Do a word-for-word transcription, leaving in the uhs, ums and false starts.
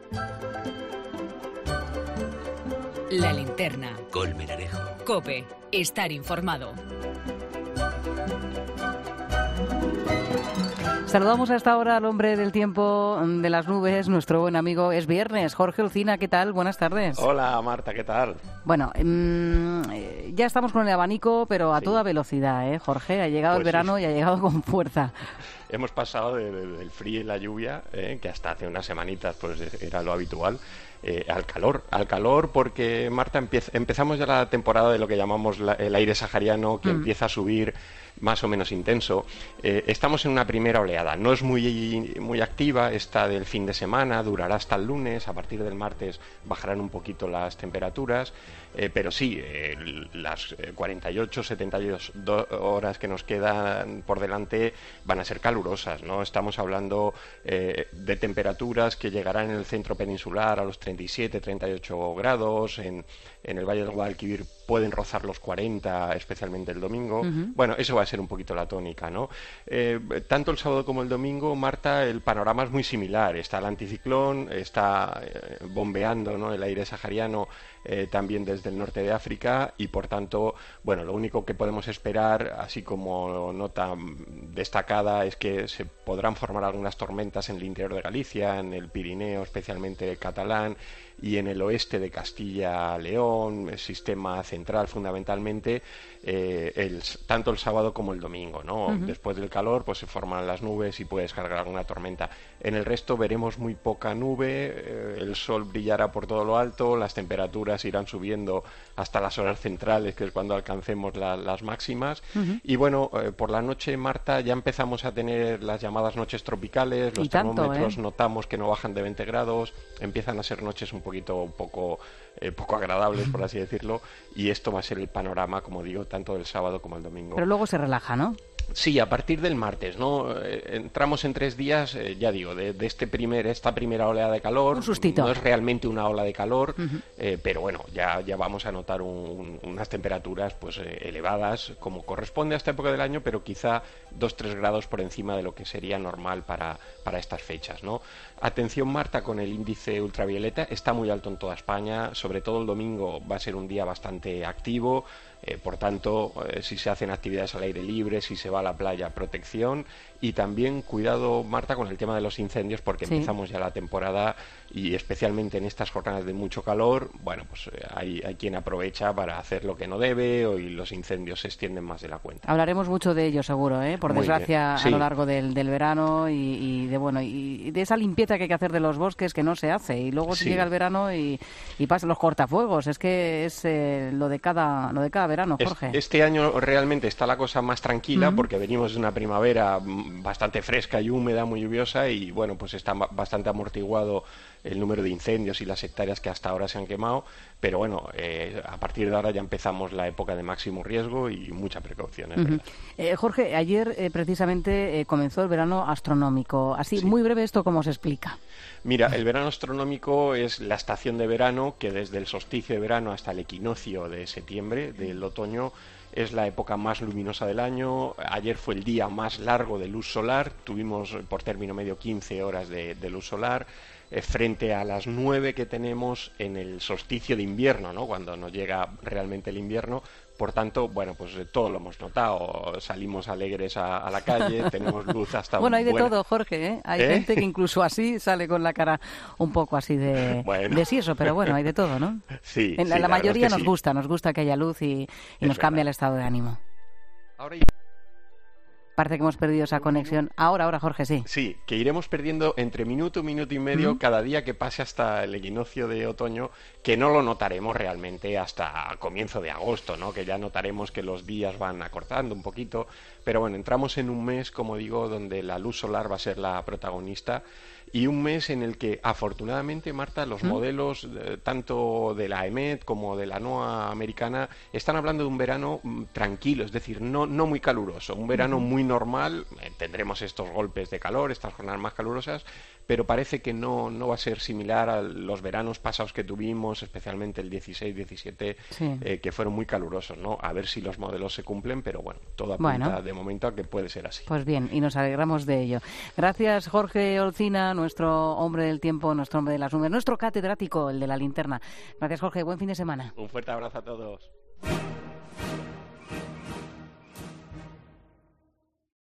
La linterna. Colmenarejo. COPE. Estar informado. Saludamos a esta hora al hombre del tiempo de las nubes, nuestro buen amigo. Es viernes. Jorge Olcina, ¿qué tal? Buenas tardes. Hola, Marta, ¿qué tal? Bueno, mmm, ya estamos con el abanico, pero a sí. toda velocidad, ¿eh, Jorge? Ha llegado pues el verano sí. y ha llegado con fuerza. Hemos pasado de, de, del frío y la lluvia, eh, que hasta hace unas semanitas pues era lo habitual, eh, al calor. Al calor porque, Marta, empieza, empezamos ya la temporada de lo que llamamos la, el aire sahariano, que mm. empieza a subir más o menos intenso. Eh, estamos en una primera oleada. No es muy, muy activa, esta del fin de semana, durará hasta el lunes. A partir del martes bajarán un poquito las temperaturas. Eh, pero sí, eh, las cuarenta y ocho, setenta y dos horas que nos quedan por delante van a ser calurosas, ¿no? Estamos hablando eh, de temperaturas que llegarán en el centro peninsular a los treinta y siete, treinta y ocho grados, en, en el Valle del Guadalquivir pueden rozar los cuarenta, especialmente el domingo. Uh-huh. Bueno, eso va a ser un poquito la tónica, ¿no? Eh, tanto el sábado como el domingo, Marta, el panorama es muy similar. Está el anticiclón, está eh, bombeando, ¿no?, el aire sahariano eh, también desde el norte de África y, por tanto, bueno, lo único que podemos esperar, así como nota destacada, es que se podrán formar algunas tormentas en el interior de Galicia, en el Pirineo, especialmente el catalán, y en el oeste de Castilla-León, el sistema central fundamentalmente, eh, el, tanto el sábado como el domingo, ¿no? Uh-huh. Después del calor pues se forman las nubes y puede descargar alguna tormenta. En el resto veremos muy poca nube, eh, el sol brillará por todo lo alto, las temperaturas irán subiendo hasta las horas centrales, que es cuando alcancemos la, las máximas. Uh-huh. Y bueno, eh, por la noche, Marta, ya empezamos a tener las llamadas noches tropicales, los termómetros tanto, ¿eh? notamos que no bajan de veinte grados, empiezan a ser noches un poquito un poco eh, poco agradables, por así decirlo, y esto va a ser el panorama, como digo, tanto del sábado como el domingo. Pero luego se relaja, ¿no? Sí, a partir del martes, ¿no? Eh, entramos en tres días, eh, ya digo, de, de este primer, esta primera oleada de calor. Un sustito. No es realmente una ola de calor, uh-huh. eh, pero bueno, ya, ya vamos a notar un, un, unas temperaturas pues eh, elevadas, como corresponde a esta época del año, pero quizá dos tres grados por encima de lo que sería normal para, para estas fechas, ¿no? Atención, Marta, con el índice ultravioleta, está muy alto en toda España, sobre todo el domingo va a ser un día bastante activo. Eh, por tanto, eh, si se hacen actividades al aire libre, si se va a la playa, protección. Y también cuidado, Marta, con el tema de los incendios, porque sí. empezamos ya la temporada y especialmente en estas jornadas de mucho calor, bueno, pues eh, hay, hay quien aprovecha para hacer lo que no debe, o y los incendios se extienden más de la cuenta. Hablaremos mucho de ello, seguro, ¿eh? Por Muy desgracia, sí. a lo largo del, del verano y, y de bueno y de esa limpieza que hay que hacer de los bosques que no se hace, y luego sí. llega el verano y, y pasan los cortafuegos. Es que es eh, lo de cada lo de cada verano, Jorge. Es, este año realmente está la cosa más tranquila, uh-huh. porque venimos de una primavera bastante fresca y húmeda, muy lluviosa, y bueno, pues está bastante amortiguado el número de incendios y las hectáreas que hasta ahora se han quemado, pero bueno, eh, a partir de ahora ya empezamos la época de máximo riesgo y mucha precaución, es uh-huh. verdad. Eh, Jorge, ayer eh, precisamente eh, comenzó el verano astronómico. Así, sí. muy breve, ¿esto cómo se explica? Mira, el verano astronómico es la estación de verano que desde el solsticio de verano hasta el equinoccio de septiembre, del otoño, es la época más luminosa del año. Ayer fue el día más largo de luz solar, tuvimos por término medio quince horas de, de luz solar, eh, frente a las nueve que tenemos en el solsticio de invierno, ¿no?, cuando nos llega realmente el invierno. Por tanto, bueno, pues eh, todo lo hemos notado. Salimos alegres a, a la calle, tenemos luz hasta... Bueno, hay de buena... todo, Jorge, ¿eh? Hay ¿Eh? gente que incluso así sale con la cara un poco así de, bueno. de sí, eso, pero bueno, hay de todo, ¿no? Sí, en la, sí, la mayoría es que nos sí. gusta, nos gusta que haya luz y, y nos cambia el estado de ánimo. Ahora... Parece que hemos perdido esa conexión. Ahora, ahora, Jorge, sí. Sí, que iremos perdiendo entre minuto, minuto y medio uh-huh. cada día que pase hasta el equinoccio de otoño, que no lo notaremos realmente hasta comienzo de agosto, ¿no? Que ya notaremos que los días van acortando un poquito, pero bueno, entramos en un mes, como digo, donde la luz solar va a ser la protagonista, y un mes en el que, afortunadamente, Marta, los ¿Mm? modelos eh, tanto de la E M E T como de la NOAA americana están hablando de un verano mm, tranquilo, es decir, no, no muy caluroso, un verano uh-huh. muy normal. Eh, tendremos estos golpes de calor, estas jornadas más calurosas, pero parece que no, no va a ser similar a los veranos pasados que tuvimos, especialmente el dieciséis diecisiete, sí. eh, que fueron muy calurosos, ¿no? A ver si los modelos se cumplen, pero bueno, todo apunta bueno, de momento a que puede ser así. Pues bien, y nos alegramos de ello. Gracias, Jorge Olcina, nuestro hombre del tiempo, nuestro hombre de las nubes, nuestro catedrático, el de la linterna. Gracias, Jorge, buen fin de semana. Un fuerte abrazo a todos.